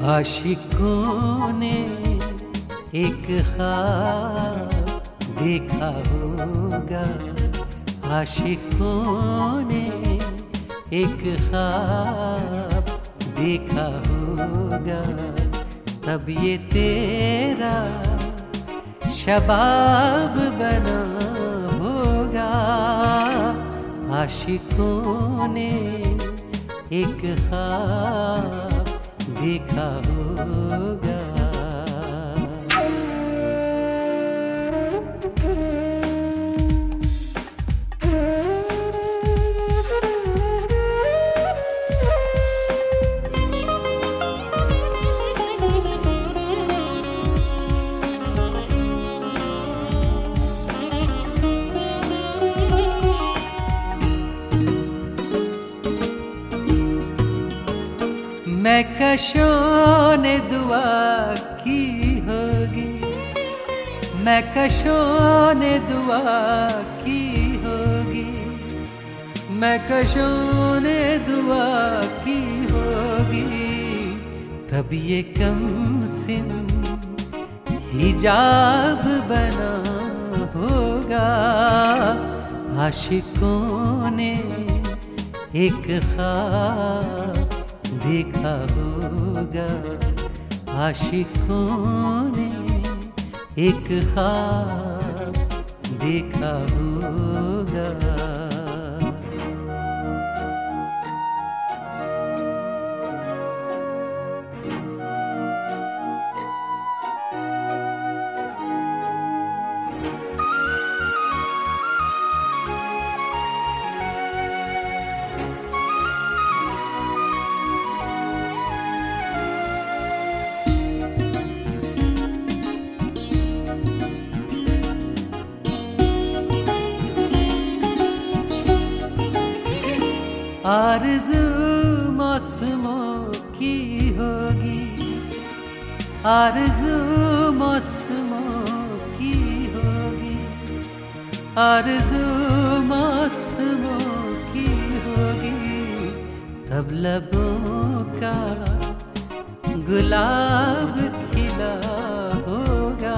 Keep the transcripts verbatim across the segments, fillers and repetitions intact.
आशिकों ने एक ख्वाब देखा होगा, आशिकों ने एक ख्वाब देखा होगा, तब ये तेरा शबाब बना होगा। आशिकों ने एक ख्वाब देखा होगा। मैं कशों ने दुआ की होगी, मैं कशों ने दुआ की होगी, मैं कशों ने दुआ की होगी, तब ये कम सिन हिजाब बना होगा। आशिकों ने एक ख्वाब देखा होगा, आशिकों ने एक ख्वाब देखा होगा। आरज़ू मौसमों की होगी, आरज़ू मौसमों की होगी, आरज़ू मौसमों की होगी, तब लबों का गुलाब खिला होगा।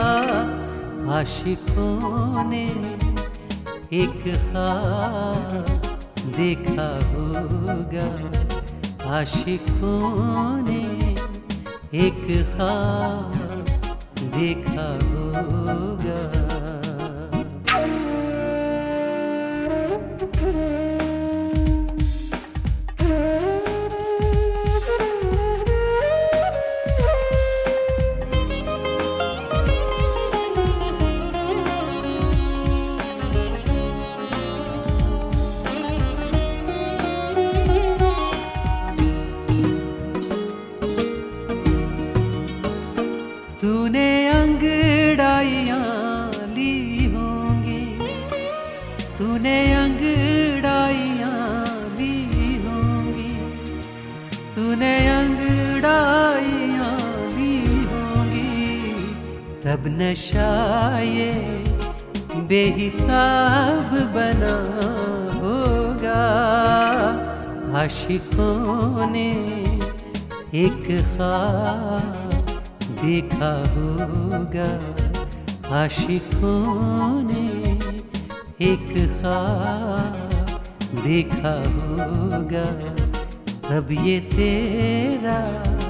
आशिकों ने एक ख्वाब देखा होगा, आशिकों ने एक ख्वाब देखा होगा। तूने अंगड़ाइयाँ ली होंगी, तूने अंगड़ाइयाँ ली होंगी, तूने अंगड़ाइयाँ ली होंगी, तब नशा ये बेहिसाब बना होगा। आशिकों ने एक ख्वाब देखा होगा, आशिकों ने एक ख्वाब देखा होगा, तब ये तेरा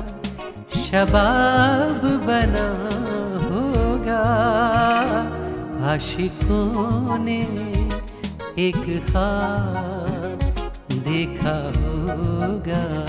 शबाब बना होगा। आशिकों ने एक ख्वाब देखा होगा।